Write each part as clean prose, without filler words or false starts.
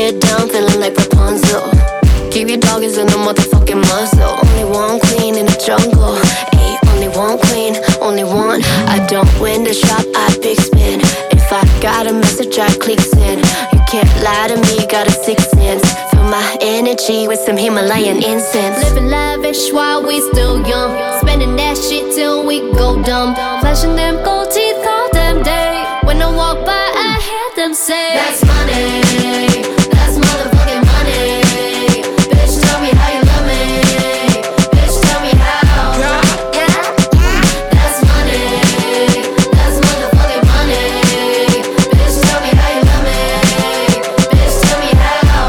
Head down, feeling like Rapunzel. Keep your dog is in a motherfucking muzzle. Only one queen in the jungle. Ayy, only one queen, only one. I don't win the shop, I big spin. If I got a message, I clicks in. You can't lie to me, got a sixth sense. Fill my energy with some Himalayan incense. Living lavish while we still young. Spending that shit till we go dumb. Flashing them gold teeth all damn day. When I walk by, I hear them say, that's money, that's motherfucking money. Bitch, tell me how you love me. Bitch, tell me how. That's money, that's motherfucking money. Bitch, tell me how you love me. Bitch, tell me how.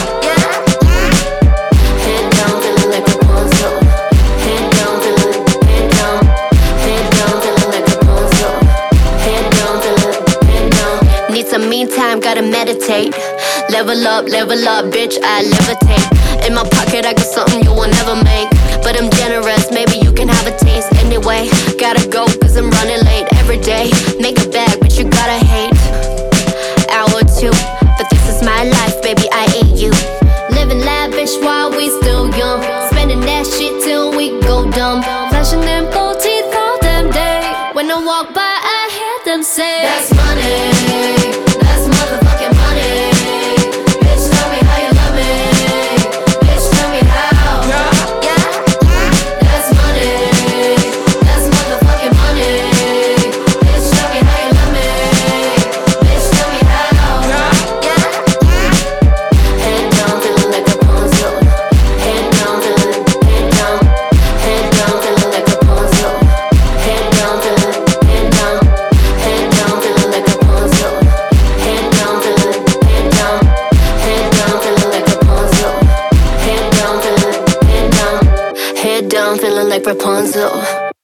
Head down, feeling like Rapunzel. Head down, feeling like, head down, feeling like Rapunzel. Head down, feeling, head down. Need some me time, gotta meditate. Level up, bitch, I levitate. In my pocket, I got something you will never make. But I'm generous, maybe you can have a taste. Anyway, gotta go, cause I'm running late. Every day, make a bag, but you gotta hate. Hour two, but this is my life, baby, I ain't you. Living lavish while we still young. Spending that shit till we go dumb. Flashing them gold teeth all damn day. When I walk by, I hear them say, that's money, that's motherfucking money. Bitch, tell me how you love me. Bitch, tell me how. That's money, that's motherfucking money. Bitch, tell me how you love me. Bitch, tell me how. Head down, feeling like Rapunzel. Head down, feeling like, head down, feeling like Rapunzel. Head down, feeling like, head down, feeling like Rapunzel. Head down, feeling like, head down, feeling like Rapunzel. Head down, feeling like, head down, feeling like Rapunzel.